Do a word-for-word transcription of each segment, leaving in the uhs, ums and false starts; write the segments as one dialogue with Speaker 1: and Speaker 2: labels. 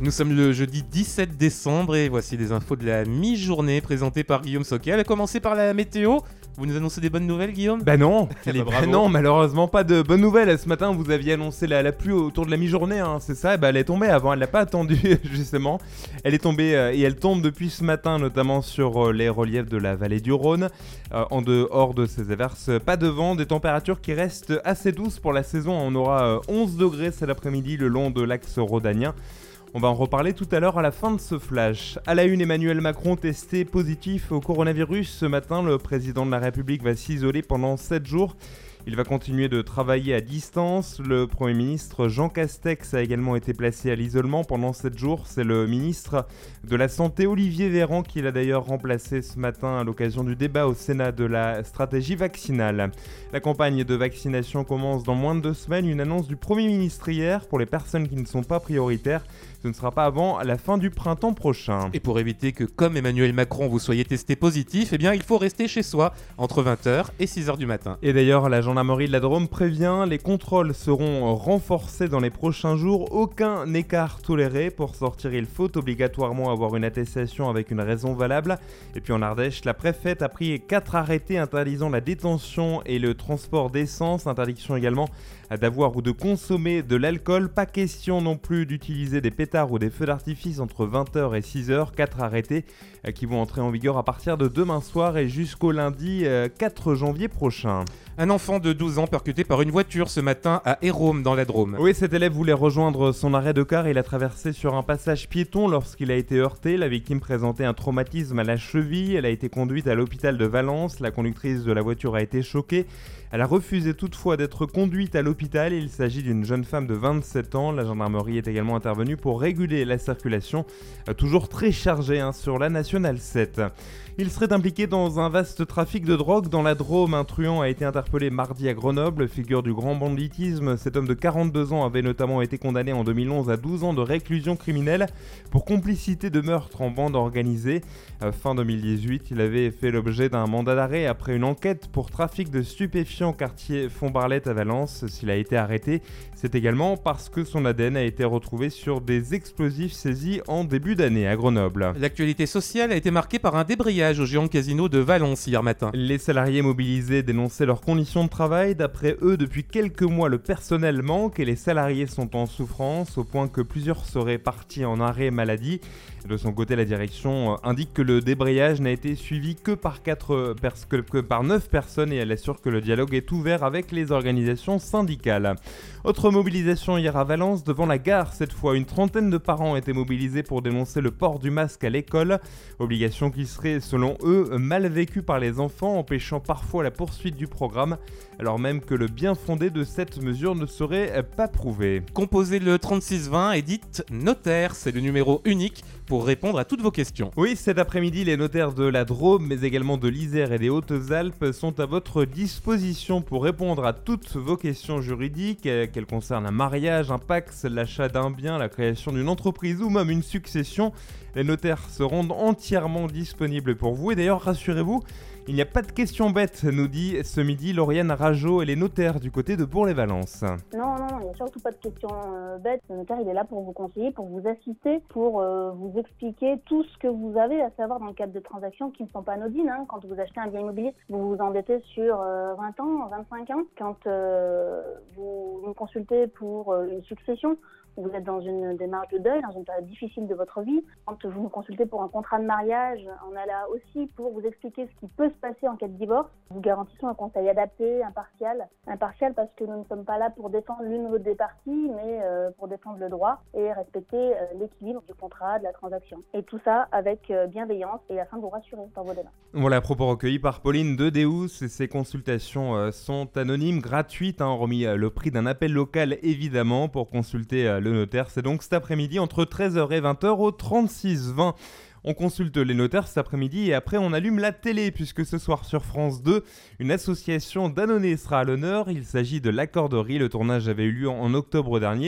Speaker 1: Nous sommes le jeudi dix-sept décembre et voici les infos de la mi-journée présentées par Guillaume Soquet. Elle a commencé par la météo. Vous nous annoncez des bonnes nouvelles, Guillaume ?
Speaker 2: Bah non,
Speaker 1: Eh bah,
Speaker 2: bah
Speaker 1: bravo.
Speaker 2: non, malheureusement pas de bonnes nouvelles. Ce matin, vous aviez annoncé la, la pluie autour de la mi-journée, hein, c'est ça. Et bah elle est tombée avant, elle l'a pas attendu justement. Elle est tombée euh, et elle tombe depuis ce matin, notamment sur euh, les reliefs de la vallée du Rhône. Euh, en dehors de ces averses, pas de vent, des températures qui restent assez douces pour la saison. On aura euh, onze degrés cet après-midi le long de l'axe rhodanien. On va en reparler tout à l'heure à la fin de ce flash. À la une, Emmanuel Macron testé positif au coronavirus. Ce matin, le président de la République va s'isoler pendant sept jours. Il va continuer de travailler à distance. Le Premier ministre Jean Castex a également été placé à l'isolement pendant sept jours. C'est le ministre de la Santé Olivier Véran qui l'a d'ailleurs remplacé ce matin à l'occasion du débat au Sénat de la stratégie vaccinale. La campagne de vaccination commence dans moins de deux semaines. Une annonce du Premier ministre hier pour les personnes qui ne sont pas prioritaires. Ce ne sera pas avant la fin du printemps prochain.
Speaker 1: Et pour éviter que, comme Emmanuel Macron, vous soyez testé positif, eh bien, il faut rester chez soi entre vingt heures et six heures du matin.
Speaker 2: Et d'ailleurs, la gendarmerie de la Drôme prévient, les contrôles seront renforcés dans les prochains jours. Aucun écart toléré. Pour sortir, il faut obligatoirement avoir une attestation avec une raison valable. Et puis en Ardèche, la préfète a pris quatre arrêtés interdisant la détention et le transport d'essence. Interdiction également d'avoir ou de consommer de l'alcool. Pas question non plus d'utiliser des pétards ou des feux d'artifice entre vingt heures et six heures. Quatre arrêtés qui vont entrer en vigueur à partir de demain soir et jusqu'au lundi quatre janvier prochain.
Speaker 1: Un enfant de douze ans percuté par une voiture ce matin à Hérôme dans la Drôme.
Speaker 2: Oui, cet élève voulait rejoindre son arrêt de car. Il a traversé sur un passage piéton lorsqu'il a été heurté. La victime présentait un traumatisme à la cheville. Elle a été conduite à l'hôpital de Valence. La conductrice de la voiture a été choquée. Elle a refusé toutefois d'être conduite à l'hôpital. Il s'agit d'une jeune femme de vingt-sept ans. La gendarmerie est également intervenue pour réguler la circulation, euh, toujours très chargée hein, sur la nationale sept. Il serait impliqué dans un vaste trafic de drogue dans la Drôme. Un truand a été interpellé mardi à Grenoble, figure du grand banditisme. Cet homme de quarante-deux ans avait notamment été condamné en deux mille onze à douze ans de réclusion criminelle pour complicité de meurtre en bande organisée. Euh, fin deux mille dix-huit, il avait fait l'objet d'un mandat d'arrêt après une enquête pour trafic de stupéfiants au quartier Font-Barlette à Valence. S'il a été arrêté, c'est également parce que son A D N a été retrouvé sur des explosifs saisis en début d'année à Grenoble.
Speaker 1: L'actualité sociale a été marquée par un débrayage au géant casino de Valence hier matin.
Speaker 2: Les salariés mobilisés dénonçaient leurs conditions de travail. D'après eux, depuis quelques mois, le personnel manque et les salariés sont en souffrance, au point que plusieurs seraient partis en arrêt maladie. De son côté, la direction indique que le débrayage n'a été suivi que par, quatre pers- que, que par neuf personnes et elle assure que le dialogue est ouvert avec les organisations syndicales. Autre mobilisation hier à Valence, devant la gare cette fois. Une trentaine de parents étaient mobilisés pour dénoncer le port du masque à l'école. Obligation qui serait, selon eux, mal vécue par les enfants, empêchant parfois la poursuite du programme, alors même que le bien fondé de cette mesure ne serait pas prouvé.
Speaker 1: Composez le trente-six vingt et dites notaire, c'est le numéro unique pour répondre à toutes vos questions.
Speaker 2: Oui, cet après-midi, les notaires de la Drôme, mais également de l'Isère et des Hautes-Alpes sont à votre disposition pour répondre à toutes vos questions juridiques, qu'elles concernent un mariage, un pax, l'achat d'un bien, la création d'une entreprise ou même une succession. Les notaires se rendent entièrement disponibles pour vous et d'ailleurs, rassurez-vous, il n'y a pas de questions bêtes, nous dit ce midi Lauriane Rajot et les notaires du côté de Bourg-les-Valences.
Speaker 3: Non, non, il n'y a surtout pas de questions euh, bêtes. Le notaire, il est là pour vous conseiller, pour vous assister, pour euh, vous expliquer tout ce que vous avez à savoir dans le cadre de transactions qui ne sont pas anodines. Hein. Quand vous achetez un bien immobilier, vous vous endettez sur euh, vingt ans, vingt-cinq ans. Quand euh, vous nous consultez pour euh, une succession, vous êtes dans une démarche de deuil, dans une période difficile de votre vie. Quand vous nous consultez pour un contrat de mariage, on est là aussi pour vous expliquer ce qui peut se passer en cas de divorce. Nous garantissons un conseil adapté, impartial. Impartial parce que nous ne sommes pas là pour défendre l'une ou l'autre des parties, mais euh, pour défendre le droit et respecter euh, l'équilibre du contrat, de la transaction. Et tout ça avec euh, bienveillance et afin de vous rassurer dans vos démarches.
Speaker 2: Voilà, propos recueillis par Pauline de Deus. Et ces consultations euh, sont anonymes, gratuites, hein, remis euh, le prix d'un appel local évidemment pour consulter euh, le notaire. C'est donc cet après-midi entre treize heures et vingt heures au trente-six vingt. On consulte les notaires cet après-midi et après on allume la télé puisque ce soir sur France deux, une association d'annonés sera à l'honneur. Il s'agit de l'Accorderie. Le tournage avait eu lieu en octobre dernier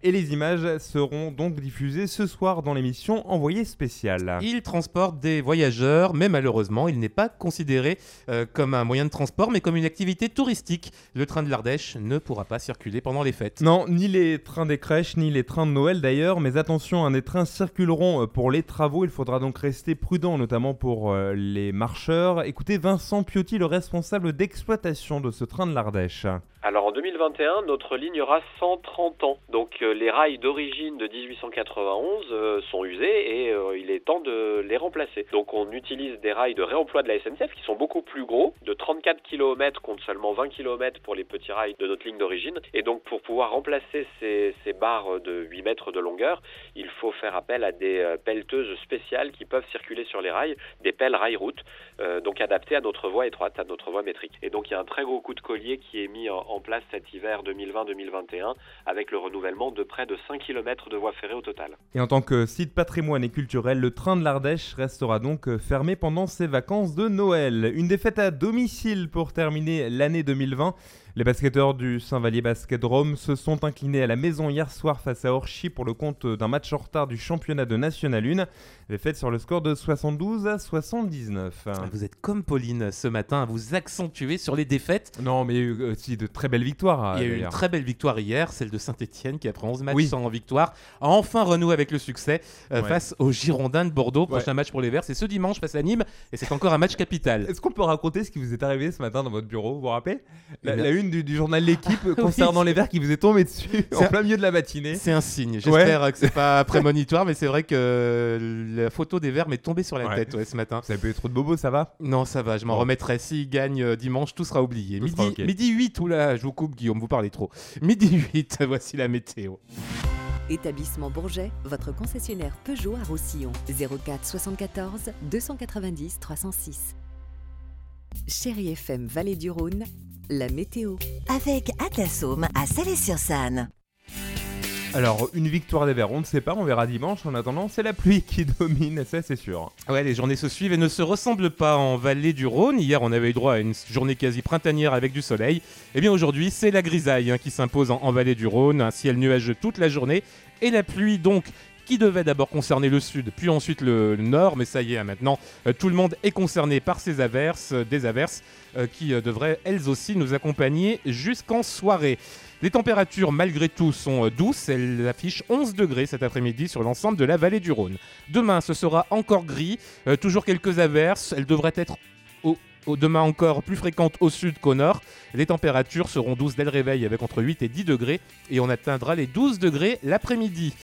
Speaker 2: Et les images seront donc diffusées ce soir dans l'émission Envoyé spécial.
Speaker 1: Il transporte des voyageurs, mais malheureusement, il n'est pas considéré euh, comme un moyen de transport, mais comme une activité touristique. Le train de l'Ardèche ne pourra pas circuler pendant les fêtes.
Speaker 2: Non, ni les trains des crèches, ni les trains de Noël d'ailleurs, mais attention, hein, des trains circuleront pour les travaux. Il faudra donc rester prudent, notamment pour euh, les marcheurs. Écoutez Vincent Piotti, le responsable d'exploitation de ce train de l'Ardèche.
Speaker 4: Alors en deux mille vingt et un, notre ligne aura cent trente ans. Donc euh, les rails d'origine de dix-huit cent quatre-vingt-onze euh, sont usés et euh, il est temps de les remplacer. Donc on utilise des rails de réemploi de la S N C F qui sont beaucoup plus gros, de trente-quatre kilomètres contre seulement vingt kilomètres pour les petits rails de notre ligne d'origine. Et donc pour pouvoir remplacer ces, ces barres de huit mètres de longueur, il faut faire appel à des euh, pelleteuses spéciales qui peuvent circuler sur les rails, des pelles rail-route, euh, donc adaptées à notre voie étroite, à notre voie métrique. Et donc il y a un très gros coup de collier qui est mis en en place cet hiver deux mille vingt deux mille vingt et un avec le renouvellement de près de cinq kilomètres de voies ferrées au total.
Speaker 2: Et en tant que site patrimoine et culturel, le train de l'Ardèche restera donc fermé pendant ses vacances de Noël. Une défaite à domicile pour terminer l'année deux mille vingt. Les basketteurs du Saint-Vallier Basket Drôme se sont inclinés à la maison hier soir face à Orchy pour le compte d'un match en retard du championnat de National un. Défaite sur le score de soixante-douze à soixante-dix-neuf.
Speaker 1: Vous êtes comme Pauline ce matin à vous accentuer sur les défaites.
Speaker 2: Non, mais il y a eu aussi de très belles victoires.
Speaker 1: Il y a eu
Speaker 2: d'ailleurs.
Speaker 1: une très belle victoire hier, celle de Saint-Etienne qui après onze matchs
Speaker 2: Oui.
Speaker 1: sans victoire a enfin renoué avec le succès euh,
Speaker 2: Ouais.
Speaker 1: face aux Girondins de Bordeaux.
Speaker 2: Ouais.
Speaker 1: Prochain match pour les Verts, c'est ce dimanche face à Nîmes et c'est encore un match capital.
Speaker 2: Est-ce qu'on peut raconter ce qui vous est arrivé ce matin dans votre bureau? Vous vous rappelez la,
Speaker 1: Eh bien-
Speaker 2: la une du, du journal L'équipe concernant les Verts qui vous est tombée dessus
Speaker 1: C'est
Speaker 2: en
Speaker 1: un-
Speaker 2: plein milieu de la matinée.
Speaker 1: C'est un signe. J'espère que c'est pas prémonitoire, mais c'est vrai que la photo des Verts m'est tombée sur la
Speaker 2: Ouais.
Speaker 1: tête ouais, ce matin.
Speaker 2: Vous avez pas eu trop de bobos, ça va?
Speaker 1: Non, ça va, je m'en
Speaker 2: Bon.
Speaker 1: remettrai. S'il gagne euh, dimanche, tout sera oublié.
Speaker 2: Tout
Speaker 1: Midi,
Speaker 2: sera ok.
Speaker 1: midi huit, oula, je vous coupe Guillaume, vous parlez trop. Midi huit, voici la météo.
Speaker 5: Établissement Bourget, votre concessionnaire Peugeot à Roussillon. zéro quatre soixante-quatorze deux cent quatre-vingt-dix trois cent six. Chérie F M Vallée du Rhône, la météo.
Speaker 6: Avec Atlasome à Salé-sur-Sanne.
Speaker 2: Alors, une victoire des Verts, on ne sait pas, on verra dimanche. En attendant, c'est la pluie qui domine, ça c'est sûr.
Speaker 1: Ouais, les journées se suivent et ne se ressemblent pas en Vallée du Rhône. Hier, on avait eu droit à une journée quasi printanière avec du soleil. Et bien aujourd'hui, c'est la grisaille hein, qui s'impose en, en Vallée du Rhône. Un ciel nuageux toute la journée et la pluie donc qui devait d'abord concerner le sud, puis ensuite le, le nord. Mais ça y est, hein, maintenant, euh, tout le monde est concerné par ces averses, euh, des averses euh, qui euh, devraient elles aussi nous accompagner jusqu'en soirée. Les températures, malgré tout, sont euh, douces. Elles affichent onze degrés cet après-midi sur l'ensemble de la vallée du Rhône. Demain, ce sera encore gris, euh, toujours quelques averses. Elles devraient être au, au demain encore plus fréquentes au sud qu'au nord. Les températures seront douces dès le réveil avec entre huit et dix degrés et on atteindra les douze degrés l'après-midi.